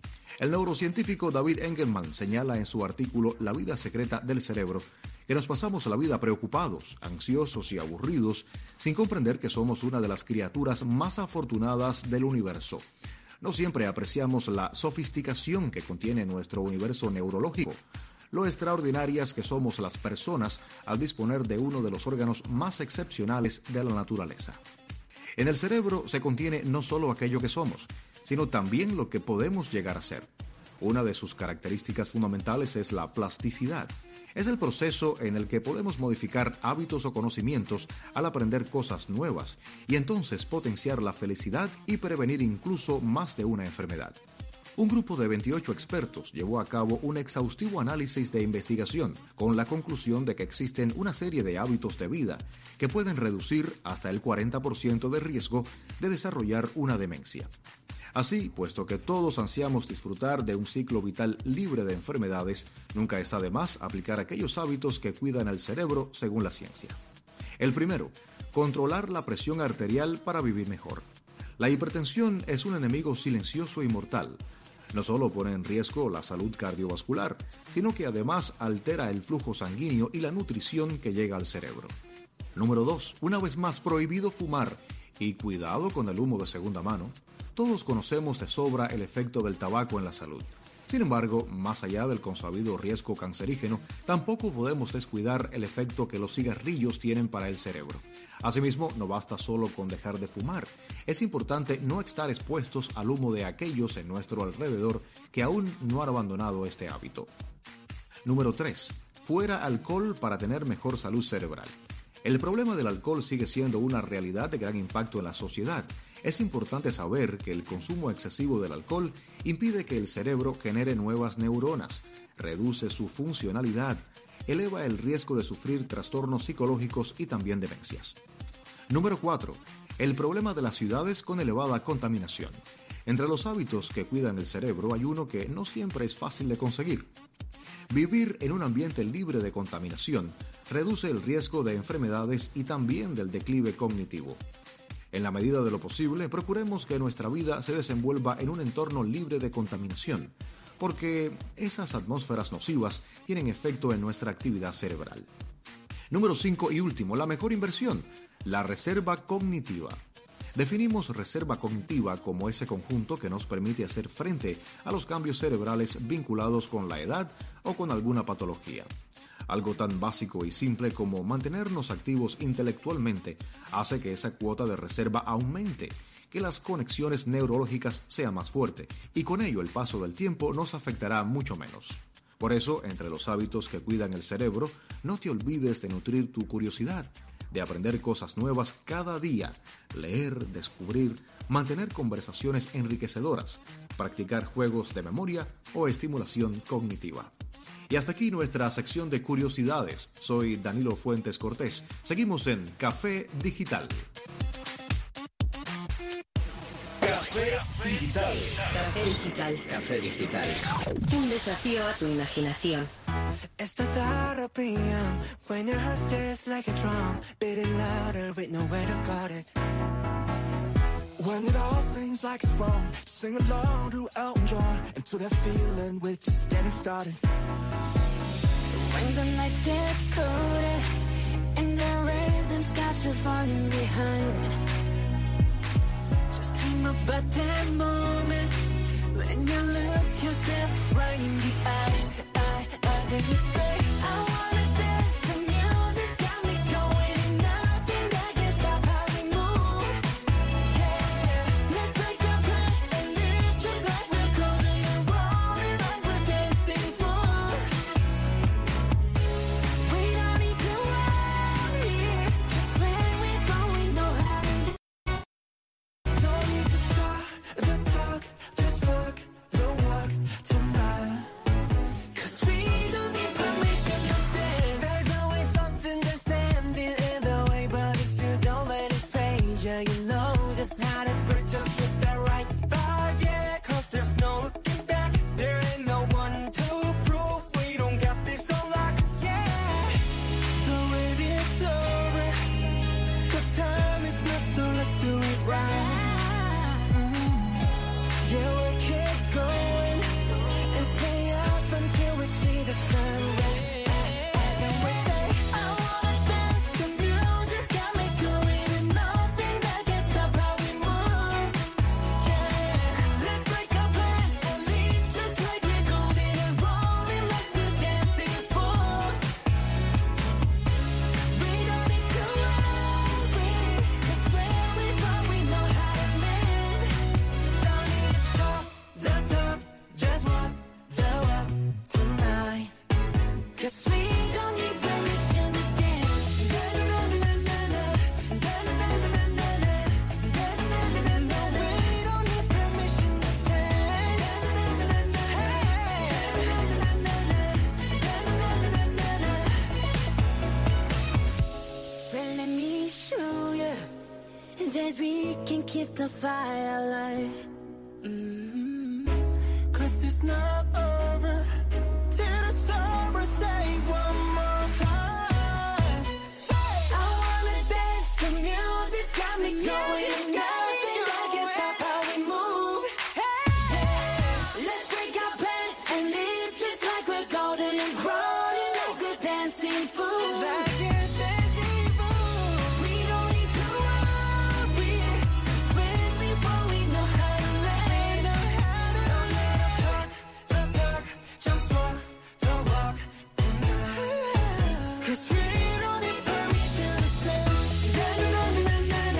El neurocientífico David Engelman señala en su artículo La vida secreta del cerebro que nos pasamos la vida preocupados, ansiosos y aburridos sin comprender que somos una de las criaturas más afortunadas del universo. No siempre apreciamos la sofisticación que contiene nuestro universo neurológico, lo extraordinarias que somos las personas al disponer de uno de los órganos más excepcionales de la naturaleza. En el cerebro se contiene no solo aquello que somos, sino también lo que podemos llegar a ser. Una de sus características fundamentales es la plasticidad. Es el proceso en el que podemos modificar hábitos o conocimientos al aprender cosas nuevas y entonces potenciar la felicidad y prevenir incluso más de una enfermedad. Un grupo de 28 expertos llevó a cabo un exhaustivo análisis de investigación con la conclusión de que existen una serie de hábitos de vida que pueden reducir hasta el 40% de riesgo de desarrollar una demencia. Así, puesto que todos ansiamos disfrutar de un ciclo vital libre de enfermedades, nunca está de más aplicar aquellos hábitos que cuidan el cerebro según la ciencia. El primero, controlar la presión arterial para vivir mejor. La hipertensión es un enemigo silencioso y mortal. No solo pone en riesgo la salud cardiovascular, sino que además altera el flujo sanguíneo y la nutrición que llega al cerebro. Número 2. Una vez más, prohibido fumar. Y cuidado con el humo de segunda mano. Todos conocemos de sobra el efecto del tabaco en la salud. Sin embargo, más allá del consabido riesgo cancerígeno, tampoco podemos descuidar el efecto que los cigarrillos tienen para el cerebro. Asimismo, no basta solo con dejar de fumar. Es importante no estar expuestos al humo de aquellos en nuestro alrededor que aún no han abandonado este hábito. Número 3. Fuera alcohol para tener mejor salud cerebral. El problema del alcohol sigue siendo una realidad de gran impacto en la sociedad. Es importante saber que el consumo excesivo del alcohol impide que el cerebro genere nuevas neuronas, reduce su funcionalidad, eleva el riesgo de sufrir trastornos psicológicos y también demencias. Número 4. El problema de las ciudades con elevada contaminación. Entre los hábitos que cuidan el cerebro hay uno que no siempre es fácil de conseguir. Vivir en un ambiente libre de contaminación reduce el riesgo de enfermedades y también del declive cognitivo. En la medida de lo posible, procuremos que nuestra vida se desenvuelva en un entorno libre de contaminación, porque esas atmósferas nocivas tienen efecto en nuestra actividad cerebral. Número 5 y último, la mejor inversión, la reserva cognitiva. Definimos reserva cognitiva como ese conjunto que nos permite hacer frente a los cambios cerebrales vinculados con la edad o con alguna patología. Algo tan básico y simple como mantenernos activos intelectualmente hace que esa cuota de reserva aumente, que las conexiones neurológicas sean más fuertes y con ello el paso del tiempo nos afectará mucho menos. Por eso, entre los hábitos que cuidan el cerebro, no te olvides de nutrir tu curiosidad, de aprender cosas nuevas cada día, leer, descubrir, mantener conversaciones enriquecedoras, practicar juegos de memoria o estimulación cognitiva. Y hasta aquí nuestra sección de curiosidades. Soy Danilo Fuentes Cortés. Seguimos en Café Digital. Café Digital. Café digital. Café digital. Un desafío a tu imaginación. It's the thought of being young, when your heart's just like a drum, beating louder with nowhere to guard it. When it all seems like it's wrong, sing along to Elton John, and to that feeling we're just getting started. When the nights get colder, and the rhythm's got you falling behind, just dream about that moment, when you look yourself right in the eye. Then you say, I wanna dance to music, got me going, and nothing that can stop how we move. Yeah, let's make a place and live just like we're golden and rolling like we're dancing fools. We don't need to worry, just when we fall we know how to live. Don't need to talk the talk, just walk the walk tonight. You know just how to break, just with that right vibe, yeah. Cause there's no looking back, there ain't no one to prove we don't got this on lock, yeah. The wait is over, the time is not, so let's do it right. Yeah, we'll keep going and stay up until we see the sun rise. And we say, I wanna dance to music, got me going, and nothing that can stop how we move. Yeah, let's break our plans and leave just like we're golden and rolling like we're dancing fools. We don't need to worry, cause when we fall we know how to live. Don't need to talk the talk, just walk the walk tonight. Cause we don't need permission to dance. We don't need permission to dance. Well, let me show you that we can keep the fire alive. Cause it's not over till the summer, say one more time. I wanna dance to music, got me going, nothing that can stop how we move. Yeah, let's break our plans and live just like we're golden and growing like we're dancing fools. We don't need to worry, cause when we fall we know how to live. The talk, just walk the walk tonight. Cause we don't need permission to dance. We don't need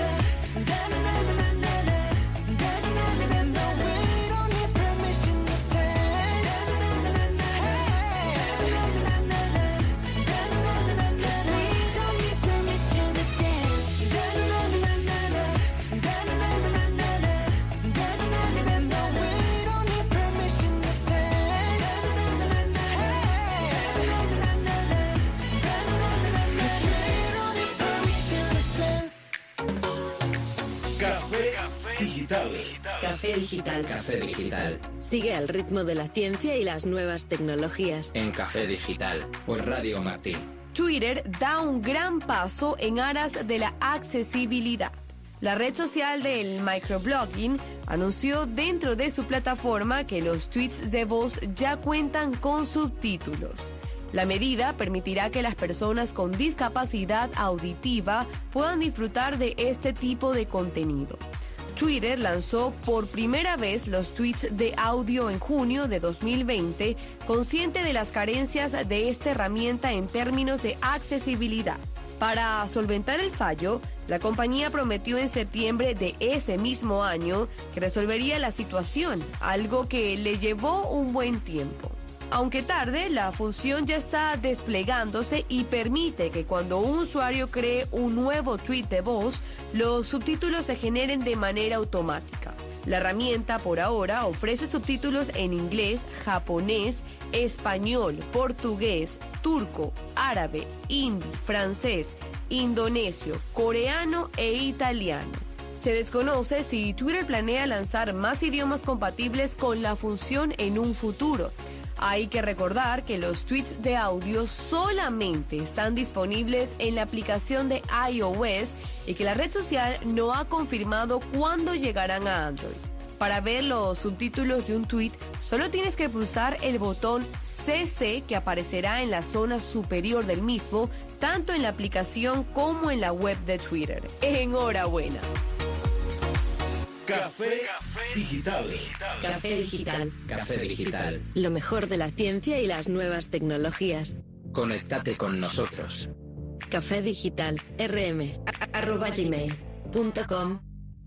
permission to Café digital. Café digital. Café digital. Sigue al ritmo de la ciencia y las nuevas tecnologías. En Café Digital, por Radio Martí. Twitter da un gran paso en aras de la accesibilidad. La red social del microblogging anunció dentro de su plataforma que los tweets de voz ya cuentan con subtítulos. La medida permitirá que las personas con discapacidad auditiva puedan disfrutar de este tipo de contenido. Twitter lanzó por primera vez los tweets de audio en junio de 2020, consciente de las carencias de esta herramienta en términos de accesibilidad. Para solventar el fallo, la compañía prometió en septiembre de ese mismo año que resolvería la situación, algo que le llevó un buen tiempo. Aunque tarde, la función ya está desplegándose y permite que cuando un usuario cree un nuevo tweet de voz, los subtítulos se generen de manera automática. La herramienta por ahora ofrece subtítulos en inglés, japonés, español, portugués, turco, árabe, hindi, francés, indonesio, coreano e italiano. Se desconoce si Twitter planea lanzar más idiomas compatibles con la función en un futuro. Hay que recordar que los tweets de audio solamente están disponibles en la aplicación de iOS y que la red social no ha confirmado cuándo llegarán a Android. Para ver los subtítulos de un tweet, solo tienes que pulsar el botón CC que aparecerá en la zona superior del mismo, tanto en la aplicación como en la web de Twitter. ¡Enhorabuena! Café Digital. Café Digital. Café Digital. Lo mejor de la ciencia y las nuevas tecnologías. Conéctate con nosotros. Café Digital. rm@gmail.com.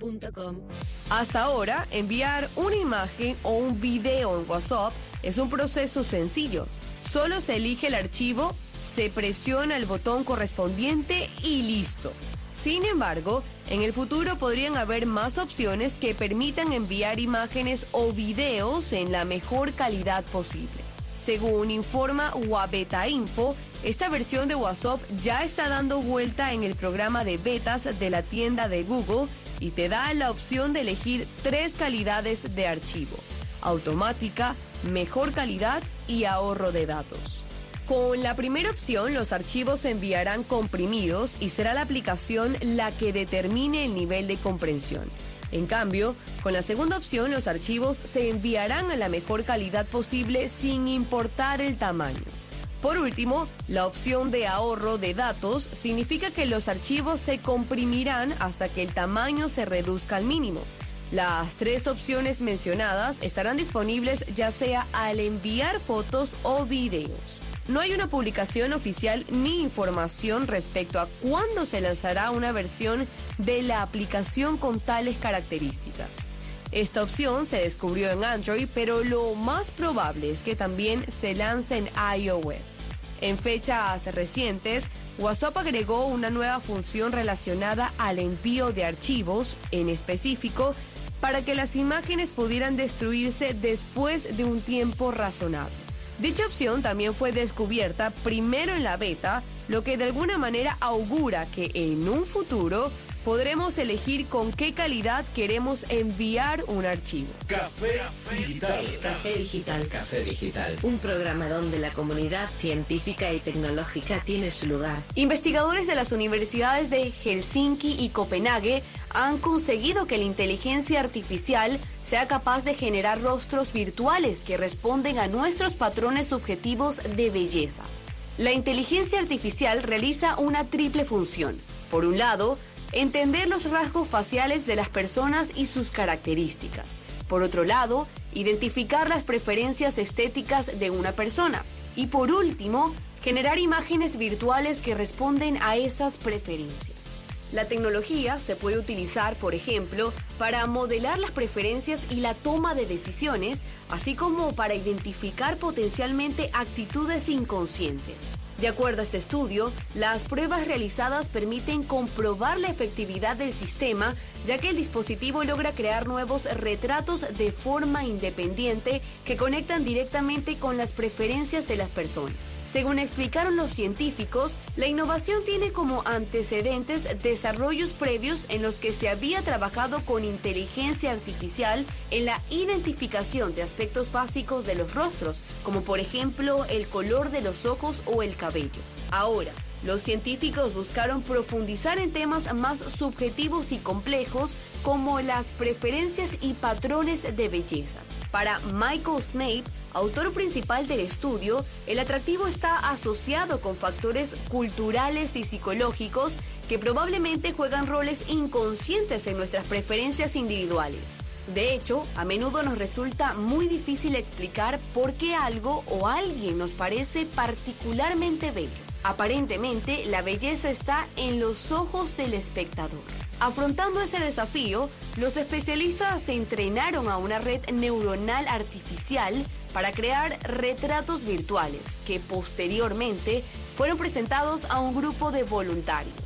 Hasta ahora, enviar una imagen o un video en WhatsApp es un proceso sencillo. Solo se elige el archivo, se presiona el botón correspondiente y listo. Sin embargo, en el futuro podrían haber más opciones que permitan enviar imágenes o videos en la mejor calidad posible. Según informa Wabeta Info, esta versión de WhatsApp ya está dando vuelta en el programa de betas de la tienda de Google y te da la opción de elegir 3 calidades de archivo: automática, mejor calidad y ahorro de datos. Con la primera opción, los archivos se enviarán comprimidos y será la aplicación la que determine el nivel de comprensión. En cambio, con la segunda opción, los archivos se enviarán a la mejor calidad posible sin importar el tamaño. Por último, la opción de ahorro de datos significa que los archivos se comprimirán hasta que el tamaño se reduzca al mínimo. Las 3 opciones mencionadas estarán disponibles ya sea al enviar fotos o videos. No hay una publicación oficial ni información respecto a cuándo se lanzará una versión de la aplicación con tales características. Esta opción se descubrió en Android, pero lo más probable es que también se lance en iOS. En fechas recientes, WhatsApp agregó una nueva función relacionada al envío de archivos, en específico, para que las imágenes pudieran destruirse después de un tiempo razonable. Dicha opción también fue descubierta primero en la beta, lo que de alguna manera augura que en un futuro podremos elegir con qué calidad queremos enviar un archivo. Café Digital. Café Digital. Café Digital. Un programa donde la comunidad científica y tecnológica tiene su lugar. Investigadores de las universidades de Helsinki y Copenhague han conseguido que la inteligencia artificial sea capaz de generar rostros virtuales que responden a nuestros patrones subjetivos de belleza. La inteligencia artificial realiza una triple función. Por un lado, entender los rasgos faciales de las personas y sus características. Por otro lado, identificar las preferencias estéticas de una persona. Y por último, generar imágenes virtuales que responden a esas preferencias. La tecnología se puede utilizar, por ejemplo, para modelar las preferencias y la toma de decisiones, así como para identificar potencialmente actitudes inconscientes. De acuerdo a este estudio, las pruebas realizadas permiten comprobar la efectividad del sistema, ya que el dispositivo logra crear nuevos retratos de forma independiente que conectan directamente con las preferencias de las personas. Según explicaron los científicos, la innovación tiene como antecedentes desarrollos previos en los que se había trabajado con inteligencia artificial en la identificación de aspectos básicos de los rostros, como por ejemplo el color de los ojos o el cabello. Ahora, los científicos buscaron profundizar en temas más subjetivos y complejos como las preferencias y patrones de belleza. Para Michael Snape, autor principal del estudio, el atractivo está asociado con factores culturales y psicológicos que probablemente juegan roles inconscientes en nuestras preferencias individuales. De hecho, a menudo nos resulta muy difícil explicar por qué algo o alguien nos parece particularmente bello. Aparentemente, la belleza está en los ojos del espectador. Afrontando ese desafío, los especialistas entrenaron a una red neuronal artificial para crear retratos virtuales que posteriormente fueron presentados a un grupo de voluntarios.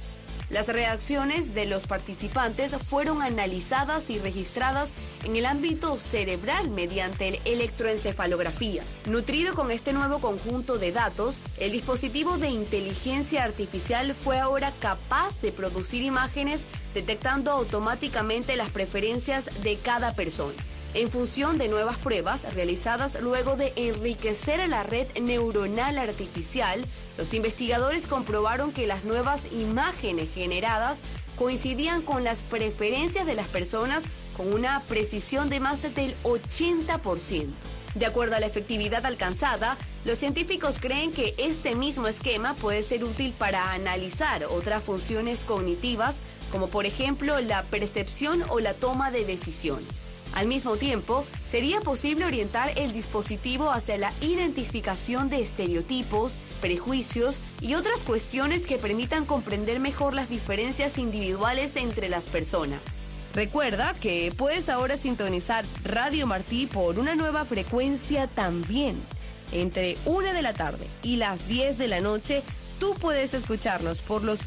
Las reacciones de los participantes fueron analizadas y registradas en el ámbito cerebral mediante el electroencefalografía. Nutrido con este nuevo conjunto de datos, el dispositivo de inteligencia artificial fue ahora capaz de producir imágenes detectando automáticamente las preferencias de cada persona. En función de nuevas pruebas realizadas luego de enriquecer la red neuronal artificial, los investigadores comprobaron que las nuevas imágenes generadas coincidían con las preferencias de las personas con una precisión de más del 80%. De acuerdo a la efectividad alcanzada, los científicos creen que este mismo esquema puede ser útil para analizar otras funciones cognitivas, como por ejemplo la percepción o la toma de decisiones. Al mismo tiempo, sería posible orientar el dispositivo hacia la identificación de estereotipos, prejuicios y otras cuestiones que permitan comprender mejor las diferencias individuales entre las personas. Recuerda que puedes ahora sintonizar Radio Martí por una nueva frecuencia también. Entre 1 de la tarde y las 10 de la noche, tú puedes escucharnos por los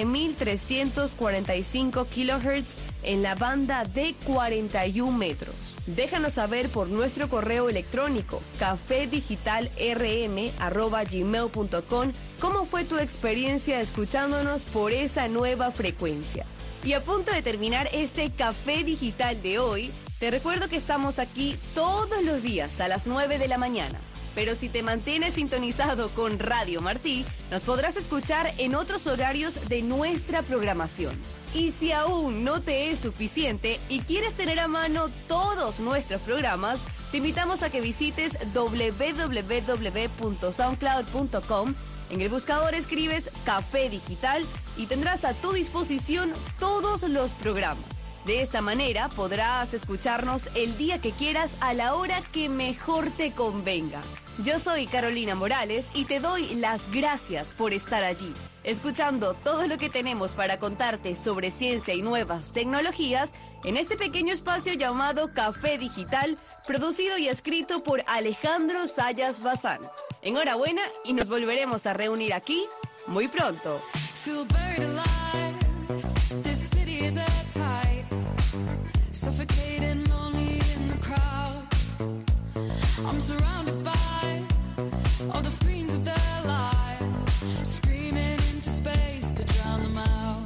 7.345 kHz en la banda de 41 metros. Déjanos saber por nuestro correo electrónico cafedigitalrm@gmail.com cómo fue tu experiencia escuchándonos por esa nueva frecuencia. Y a punto de terminar este Café Digital de hoy, te recuerdo que estamos aquí todos los días a las 9 de la mañana. Pero si te mantienes sintonizado con Radio Martí, nos podrás escuchar en otros horarios de nuestra programación. Y si aún no te es suficiente y quieres tener a mano todos nuestros programas, te invitamos a que visites www.soundcloud.com. En el buscador escribes Café Digital y tendrás a tu disposición todos los programas. De esta manera podrás escucharnos el día que quieras a la hora que mejor te convenga. Yo soy Carolina Morales y te doy las gracias por estar allí, escuchando todo lo que tenemos para contarte sobre ciencia y nuevas tecnologías en este pequeño espacio llamado Café Digital, producido y escrito por Alejandro Sayas Bazán. Enhorabuena y nos volveremos a reunir aquí muy pronto. Suffocating, lonely in the crowd. I'm surrounded by all the screens of their lives, screaming into space to drown them out.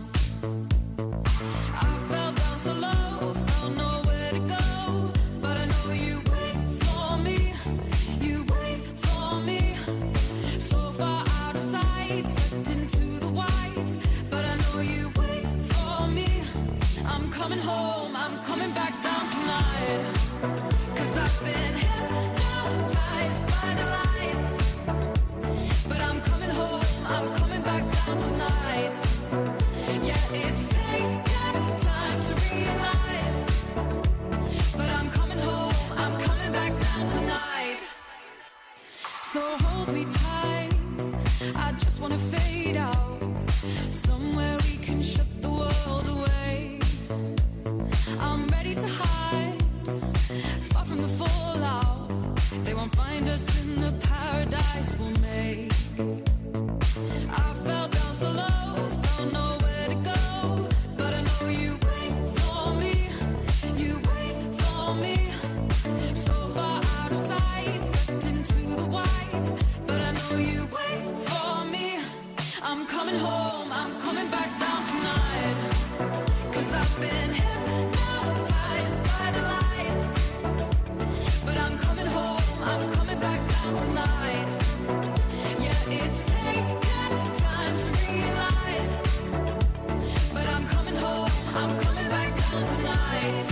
I fell down so low, felt nowhere to go, but I know you wait for me, you wait for me. So far out of sight, slipped into the white, but I know you wait for me. I'm coming home, I'm coming back down tonight, 'cause I've been hypnotized by the lights, but I'm coming home, I'm coming back down tonight. Yeah, it's taken time to realize, but I'm coming home, I'm coming back down tonight. So hold me tight, I just wanna fade out, somewhere we can shut the world away. I'm ready to hide, far from the fallout. They won't find us in the paradise we'll make. I fell down so low, found nowhere to go, but I know you wait for me, you wait for me. So far out of sight, slipped into the white, but I know you wait for me. I'm coming home, I'm coming back down tonight, 'cause I've been hypnotized by the lights, but I'm coming home, I'm coming back down tonight. Yeah, it's taken time to realize, but I'm coming home, I'm coming back down tonight.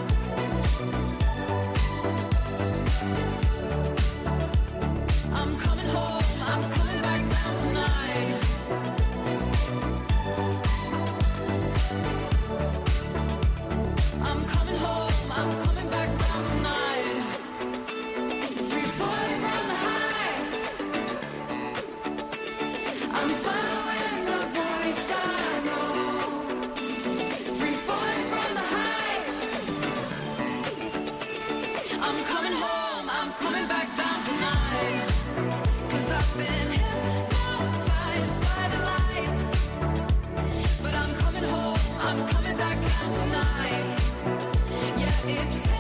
I'm coming home, I'm coming back down tonight. I'm coming home, I'm coming back down tonight. Free falling from the high, I'm following the voice I know. Free falling from the high, I'm coming home, I'm coming back down tonight, 'cause I've been hypnotized by the lights, but I'm I'm coming back out tonight. Yeah, it's